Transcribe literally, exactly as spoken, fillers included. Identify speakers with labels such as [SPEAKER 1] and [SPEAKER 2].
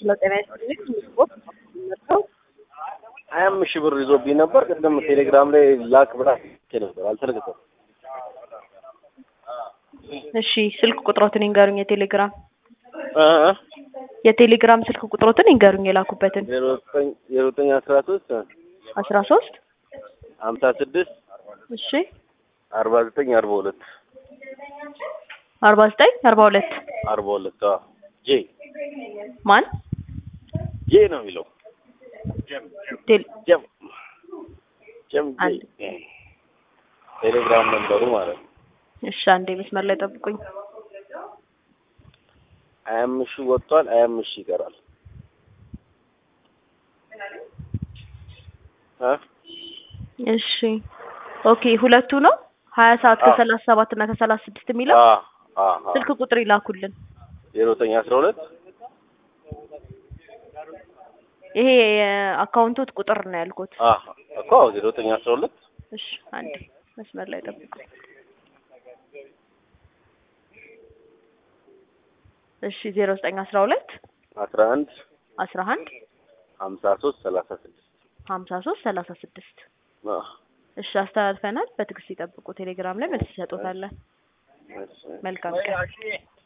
[SPEAKER 1] ለጤና ይስጥልኝ ስፖርት ነው
[SPEAKER 2] አያም ሺህ ብር ይዞብኝ ነበር ቀደም ቴሌግራም ላይ ላክ ብላ ነበር አልተለቀቀም
[SPEAKER 1] እሺ ስልክ ቁጥሮትን ይንገሩኝ የቴሌግራም
[SPEAKER 2] አ አ
[SPEAKER 1] የቴሌግራም ስልክ ቁጥሮትን ይንገሩኝ የላኩበትን
[SPEAKER 2] ዜሮ ዘጠኝ አስራ ሶስት
[SPEAKER 1] አስራ ሶስት
[SPEAKER 2] ሃምሳ ስድስት
[SPEAKER 1] እሺ
[SPEAKER 2] አርባ ዘጠኝ አርባ ሁለት
[SPEAKER 1] አርባ ዘጠኝ አርባ ሁለት
[SPEAKER 2] አርባ ሁለት አ ጄ
[SPEAKER 1] ማን
[SPEAKER 2] ጄ ነው የሚለው
[SPEAKER 1] ቴል
[SPEAKER 2] ጀም ጀም ቴሌግራም ነምበሩ ማለት ነው
[SPEAKER 1] እሺ አንዴ መስመር ላይ ጠብቁኝ
[SPEAKER 2] አያም ሺህ ወጥቷል አያም ሺህ ይቀራል አ
[SPEAKER 1] እሺ ኦኬ ሁለቱ ነው ሀያ ሰዓት ከሰላሳ ሰባት እና ከሰላሳ ስድስት የሚለው
[SPEAKER 2] አ አ
[SPEAKER 1] ስልክ ቁጥር ይላኩልን
[SPEAKER 2] ዜሮ ዘጠኝ አስራ ሁለት
[SPEAKER 1] ይሄ አካውንቶት ቁጥር ነው ያልኩት
[SPEAKER 2] አ እኮ ዜሮ ዘጠኝ አስራ ሁለት
[SPEAKER 1] እሺ አንዴ መስመር ላይ ጠብቁኝ እሺ ዜሮ ዘጠኝ አስራ ሁለት
[SPEAKER 2] አስራ አንድ
[SPEAKER 1] አስራ አንድ
[SPEAKER 2] ሃምሳ ሶስት ሰላሳ ስድስት
[SPEAKER 1] ሃምሳ ሶስት ሰላሳ ስድስት
[SPEAKER 2] አ
[SPEAKER 1] እሺ አስተላልፈናል በትዕግስት ይጠብቁ ቴሌግራም ላይ መልስ ይሰጡታል መልካም ቀን